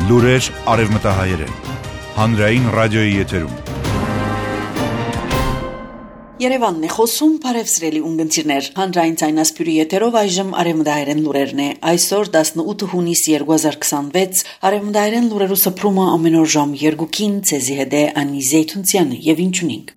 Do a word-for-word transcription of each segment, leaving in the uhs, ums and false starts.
Լուրեր արևմտահայերեն, հանրային ռադիոյի եթերում։ Երևանն է խոսում, բարևսրելի ունգընտիրներ, հանրային ցայնասպյուրի եթերով այժմ արևմտահայերեն լուրերն է։ Այսօր տասնութ հունիս երկու հազար քսանվեց, արևմտահայերեն լուրերու սփռումը ամեն օր ժամ երկուքին, ցեզի հետ է Անի Զեյթունցյանը եւ ինչ ունենք։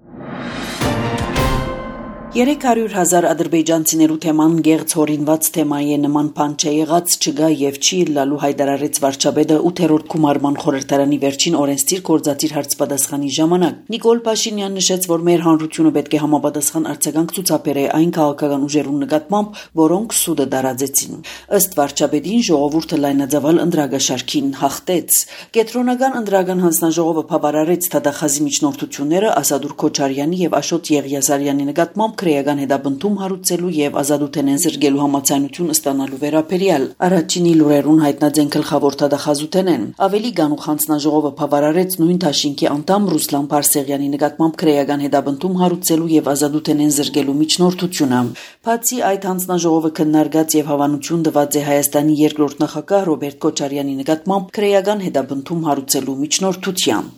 երեք հարյուր հազար ադրբեջանցիներու թեման գեղձ հորինված թեմայի է նման բան չէ եղած, չգա եւ չի լալու հայտարարեց վարչապետը ութերորդ գումարման խորհրդարանի վերջին օրենսդիր գործադիր հարցպատասխանի ժամանակ։ Նիկոլ Փաշինյանն նշեց, որ մեր հանրությունը պետք է համապատասխան արձագանք ցուցաբերե այն քաղաքական ուժերու նկատմամբ, որոնք սուդը դարաձեցին։ Ըստ վարչապետին ժողովուրդը լայնածավալ ընդրագաշարքին հաղթեց։ Կենտրոնական ընդրական հանձնաժողովը բավարարեց թադախազի միջնորդությունները Ասադուր Քոչարյանի եւ Աշոտ Եղիազարյանի նկատմամբ քրեական հետապնդում հարուցելու եւ ազատութենեն զրկելու համաձայնություն ստանալու վերաբերյալ։ Առաջինի լուրերուն հայտնած են գլխավոր թադախազութենեն։ Ավելի գանուխ հանձնաժողովը բավարարեց նույն դաշինքի անդամ Ռուսլան Փարսեղյանի նկատմամբ քրեական հետապնդում հարուցելու եւ ազատութենեն զրկելու միջնորդությունը։ Բացի այդ հանձնաժողովը քննարկած եւ հավանություն տված է Հայաստանի երկրորդ նախագահ Ռոբերտ Քոչարյանի նկատմամբ քրեական հետապնդում հարուցելու միջնորդության։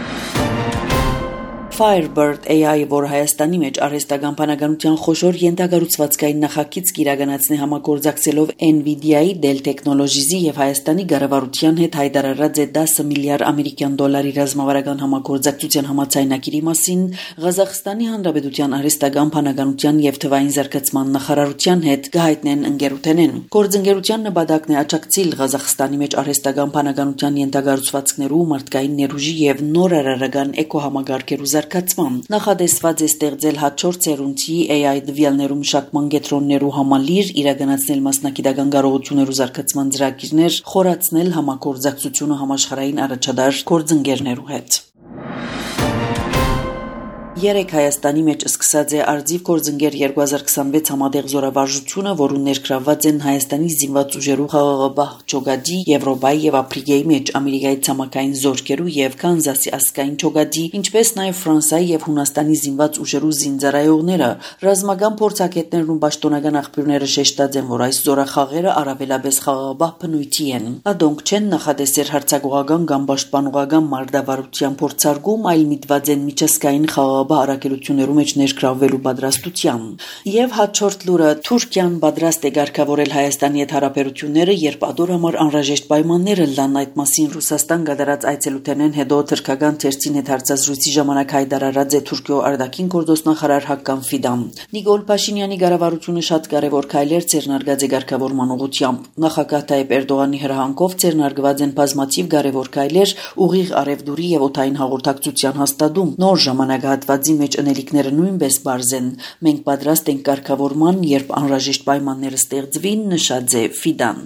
Firebird A I, որ Հայաստանի մեջ արհեստական բանականության խոշոր ենթագառուցվածքային նախագիծ կիրականացնի համագործակցելով Nvidia-ի, Dell Technologies-ի եւ Հայաստանի կառավարության հետ հայտարարած է դասը միլիարդ ամերիկյան դոլարի ռազմավարական համագործակցության համաձայնագիրի մասին Ղազախստանի Հանրապետության արհեստական բանականության եւ թվային զարգացման նախարարության հետ կհայտնեն ընկերութենեն։ Գործընկերության նպատակն է աջակցել Ղազախստանի մեջ արհեստական բանականության ենթագառուցվածքներու, մարդկային ներուժի եւ նոր արարական էկոհամագարկերու Նախադեсված է ստեղծել հաջորդ սերունդի A I դվյալներու մշակման կենտրոններու համալիր, իրականացնել մասնակիտական կարողություններու զարգացման ծրագիրներ, խորացնել համագործակցությունը համաշխարհային առաջադար գործընկերներու հետ։ Երեք Հայաստանի մեջ սկսած է արձիվ գործընկեր երկու հազար քսանվեց համատեղ զորավարժությունը, որուն ներգրավված են Հայաստանի զինված ուժերու խաղաղապահ ճոգադի, Եվրոպայի եւ Աֆրիկայի մեջ Ամերիկայի ցամաքային զորքերու եւ Կանզասի ասկային ճոգադի, ինչպես նաեւ Ֆրանսիայի եւ Հունաստանի զինված ուժերու զինծառայողները, ռազմական փորձագետներն ու պաշտոնական աղբյուրները շեշտած են, որ այս զորախաղերը առավելապես խաղաղապահ բնույթի են։ Ադոնք չեն նախադեսեր հարձակողական կամ պաշտպանողական մարտավարության փորձարկում, այլ միտված են միջազգային խաղաղ առաքելություններու մեջ ներգրավվելու պատրաստությամբ։ Եվ հաջորդ լուրը Թուրքիան պատրաստ է ղեկավարել Հայաստանի հետ հարաբերությունները, երբ ադոր համար անհրաժեշտ պայմանները լան այդ մասին Ռուսաստան կատարած այցելութենեն հետո թուրքական թերթին հետ հարցազրույցի ժամանակ հայտարարած է Թուրքիո արտաքին գործոստնախարար Հական Ֆիդան։ Նիկոլ Փաշինյանի կառավարությունը շատ կարևոր քայլեր ձեռնարկած է ղեկավարման ուղղությամբ։ Նախագահ Թայիպ Էրդողանի հրահանգով ձեռնարկված են բազմաթիվ կարևոր քայլեր ուղիղ արևդուրի եւ օդային հաղորդակցության հաստատում։ Նոր ժամանակահատված Բացի մեջ ընելիքները նույնպես բարձ են։ Մենք պատրաստ ենք կարգավորման, երբ անհրաժեշտ պայմանները ստեղծվին, նշած է Ֆիդան։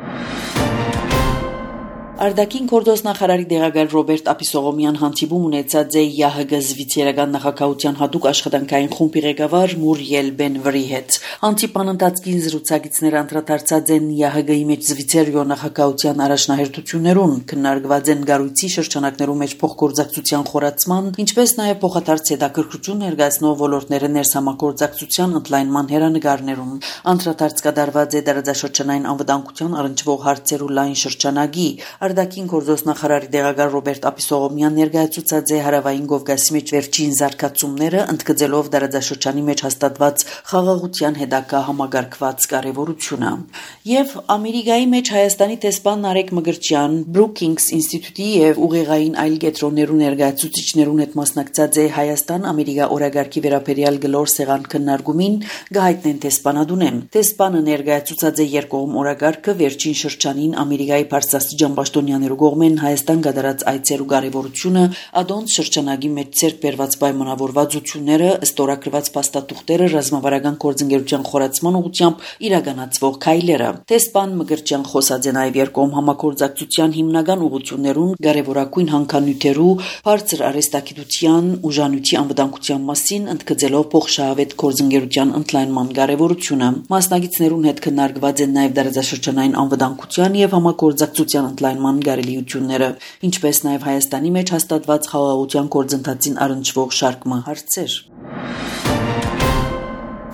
Արտաքին գործոստնախարարի տեղակալ Ռոբերտ Ապիսողոմյան հանդիպում ունեցած է Յ Հ Գ զվիթերական նախագահության հատուկ աշխատանքային խումբի ղեկավար Մուրիել Բենվրի հետ։ Հանդիպան ընթացքին զրուցակիցները անդրադարձած են Յ Հ Գ-ի մեջ զվիթերյո նախագահության առաջնահերթություններուն, քննարկված են գառույցի շրջանակներու մեջ փոխգործակցության խորացման, ինչպես նաև փոխադարձ հետաքրքրություն ներկայացնող ոլորտները ներս համագործակցության ընդլայնման հերանեկարներում։ Անդրադարձ կատարված է դարաձաշրջանային անվտանգության առնչվող հարցերու լայն շրջանագի։ Արտաքին գործոստնախարարի տեղակալ Ռոբերտ Ապիսողոմյան ներկայացուցած է Հարավային Կովկասի մեջ վերջին զարգացումները, ընդգծելով դարաձաշրջանի մեջ հաստատված խաղաղության հետագա համագարկված կարևորությունը։ Եվ Ամերիկայի մեջ Հայաստանի տեսփան Նարեկ Մկրտչյան Brookings ինստիտուտի եւ ուղեղային այլ կենտրոններու ներկայացուցիչներուն հետ մասնակցած է Հայաստան-Ամերիկա օրագարկի վերաբերյալ գլոր սեղան քննարկումին, գահիտնեն տեսփանադունեմ։ Տեսփանը ներկայացուցած է երկկողմ օրագարկը վերջին շրջանին Ամերիկայի Փարսաստիճան պաշտոնյաներու կողմեն Հայաստան կատարած այցերու կարևորությունը, ադոնց շրջանագի մեջ ցերկ բերված պայմանավորվածությունները, ստորագրված փաստաթուղթերը, ռազմավարական գործընկերության խորացման ուղղությամբ իրականացվող քայլերը։ Տեսփան Մկրտչյան խոսած է նաև երկկողմ համագործակցության հիմնական ուղղություններուն, կարևորագույն հանքանյութերու, բարձր արհեստագիտության, ուժանյութի անվտանգության մասին, ընդգծելով փոխշահավետ գործընկերության ընդլայնման կարևորությունը։ Մասնակիցներուն հետ քննարկված են նաև դարաձաշրջանային անվտանգության եւ համագործակցության ընդլայնման կարելիությունները, ինչպես նաև Հայաստանի մեջ հաստատված խաղաղության գործընթացին առնչվող շարք հարցեր։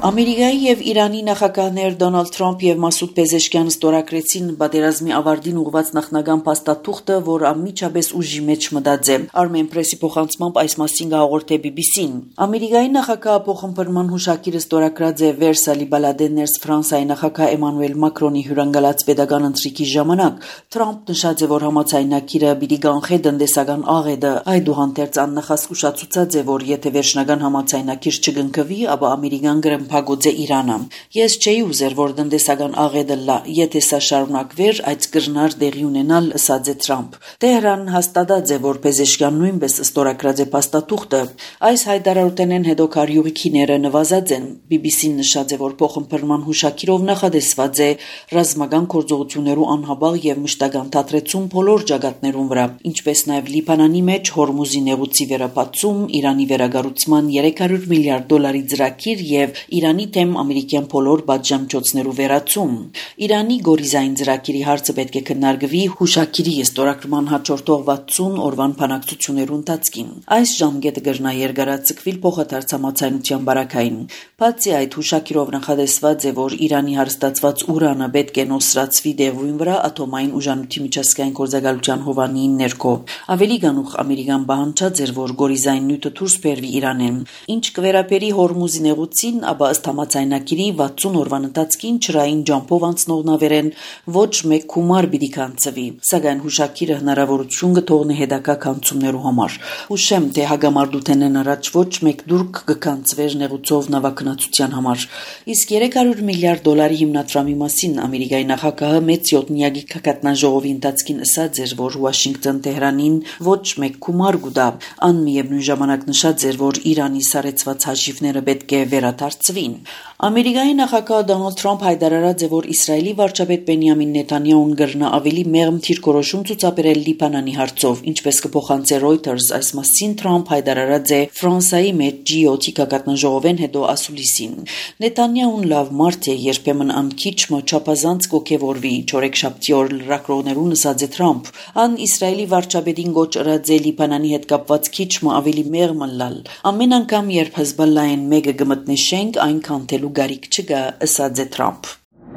Ամերիկայի եւ Իրանի նախագահներ Դոնալդ Թրամփ եւ Մասուդ Պեզեշկյանը ստորագրեցին պատերազմի ավարտին ուղղված նախնական փաստաթուղթը, որ անմիջապես ուժի մեջ մտած է։ Armen Press-ի փոխանցմամբ այս մասին հաղորդել է B B C-ն։ Ամերիկայի նախագահ փոխըմբռնման հուշագիրը ստորագրած է Վերսալի բալադեններս Ֆրանսիայի նախագահ Էմանուել Մակրոնի հյուրընկալած pedagogan ընթրիքի ժամանակ։ Թրամփ նշած է, որ համաձայնագիրը պիտի կանխի տնտեսական աղետը, այդուհանդերձ աննախազգուշացուցած է, որ եթե վերջնական համաձայնագիր չգնքվի, ապա ամերիկան գրմփագոց է Իրանը։ Ես չէի ուզեր, որ տնտեսական աղետը լա, եթե սա շարունակվեր, այդ կրնար տեղի ունենալ, ըսած է Թրամփ։ Տեհրանն հաստատած է, որ Պեզեշկյանն նույնպես ստորագրած է փաստաթուղթը։ Այս հայտարարութենեն հետո քարյուղիքիները նվազած են։ B B C-ն նշած է, որ փոխըմբռնման հուշակիրով նախադեсված է ռազմական գործողություններու անհաբաղ եւ մշտական դադրեցում բոլոր ջագատներուն վրա, ինչպես նաեւ Լիբանանի մեջ Հորմուզի նեղուցի վերապատում, Իրանի վերագառուցման երեք հարյուր միլիարդ դոլարի ծրագիր եւ Իրանի թեմ ամերիկյան բոլոր բաժամիջոցներու վերացում։ Իրանի գորիզային ծրագիրի հարցը պետք է քննարկվի հուշակիրի ստորագրման հաջորդող վաթսուն օրվան բանակցություններու ընթացքին։ Այս ժամկետը կգրնա երկարաձգվել փոխադարձ համաձայնության բարակային։ Բացի այդ, հուշակիրով նախադեсված է, որ Իրանի հարստացված ուրանը պետք է նոսրացվի դեղույն վրա ատոմային ուժանույթի միջազգային գործակալության հովանին ներքո։ Ավելի գանուխ ամերիկան պահանջած էր, որ գորիզային նյութը դուրս բերվի Իրանեն։ Ինչ կվերապերի Հորմուզի նեղուցին, ապա ըստ համաձայնագիրի վաթսուն օրվան ընթացքին ճրային ջամփով անցնողնավերեն ոչ մեկ գումար պիտի կանցվի, սակայն հուշակիրը հնարավորություն կթողնի հետագա կանցումներու համար։ Հուշեմ, թե հագամարտութենեն առաջ ոչ մեկ դուրք կկանցվեր նեղուցով նավակնացության համար։ Իսկ երեք հարյուր միլիարդ դոլարի հիմնադրամի մասին ամերիկայի նախագահը մեծ յոթնյակի քակատնաժողովի ընթացքին ասաց էր, որ Վաշինգտոն Տեհրանին ոչ մեկ գումար կուտա։ Ան միևնույն ժամանակ նշած էր, որ Իրանի սարեցված հաշիվները պետք է վերադարձվին։ Ամերիկայի նախագահ Դոնալդ Թրամփ հայտարարած է, որ Իսրայելի վարչապետ Բենյամին Նեթանյահուն կրնա ավելի մեղմ թիրքորոշում ցուցաբերել Լիբանանի հարցով, ինչպես կփոխանցի Reuters, այս մասին Թրամփ հայտարարած է Ֆրանսիայի մեջ G յոթ քակատնաժողովեն հետո ասուլիսին։ Նեթանյահուն լավ մարդ է, երբեմն անքիչ մը չափազանց կոգևորվի, չորեքշաբթի օր լրագրողներուն ասաց է Թրամփ։ Ան Իսրայելի վարչապետին գոչ ըրած է Լիբանանի հետ կապված քիչ մը ավելի մեղմ լալ։ Ամեն անգամ երբ Հեզբոլլահին մեկը գմտնի շենք, այնքան թելու գարիք չկա, ըսած է Թրամփ։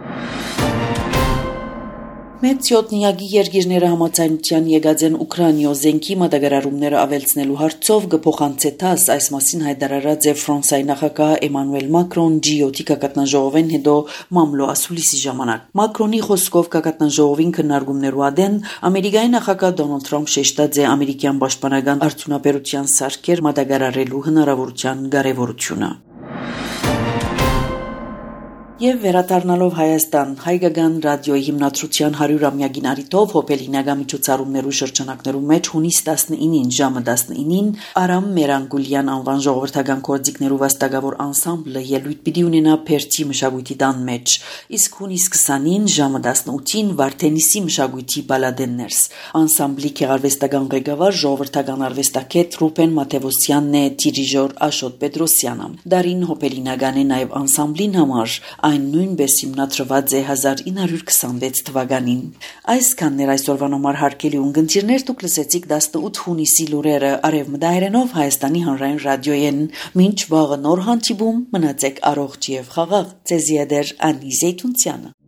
Մեծ յոթնյակի երկիրները համաձայնության եկած են Ուկրաինայո զենքի մատակարարումները ավելցնելու հարցով կփոխանցե տաս, այս մասին հայտարարած է Ֆրանսիայի նախագահ Էմանուել Մակրոն G յոթ քակատնաժողովեն հետո մամլո ասուլիսի ժամանակ։ Մակրոնի խոսքով քակատնաժողովին քննարկումներու ադեն Ամերիկայի նախագահ Դոնալդ Թրամփ շեշտած է ամերիկյան պաշտպանական արդյունաբերության սարքեր մատակարարելու հնարավորության կարևորությունը։ Եվ վերադառնալով Հայաստան, Հայկական ռադիոյի հիմնադրության հարյուրամյակին առիթով հոբելինական միջոցառումներու շրջանակներու մեջ հունիս տասնինին ժամը տասնինին Արամ Մերանգուլյան անվան ժողովրդական գործիքներու վաստակավոր անսամբլը ելույթ պիտի ունենա Փերթի մշակույթի տան մեջ, իսկ հունիս քսանին ժամը տասնութին Վարդենիսի մշակույթի բալադեններս։ Անսամբլի գեղարվեստական ղեկավար ժողովրդական արվեստագետ Ռուբեն Մաթևոսյանն է, դիրիժոր Աշոտ Պետրոսյանը։ Դարին հոբելինական է նաև անսամբլին համար, այն նույնպես հիմնադրված է հազար ինը հարյուր քսանվեց թվականին։ Այսքաններ այսօրվան համար հարգելի ունկնդիրներ, դուք լսեցիք տասնութ հունիսի լուրերը Արևմտահայերենով Հայաստանի հանրային ռադիոյեն։ Մինչ վաղը նոր հանդիպում, մնացեք առողջ եւ խաղաղ։ Ձեզ յետեր Անի Զեյթունցյանը։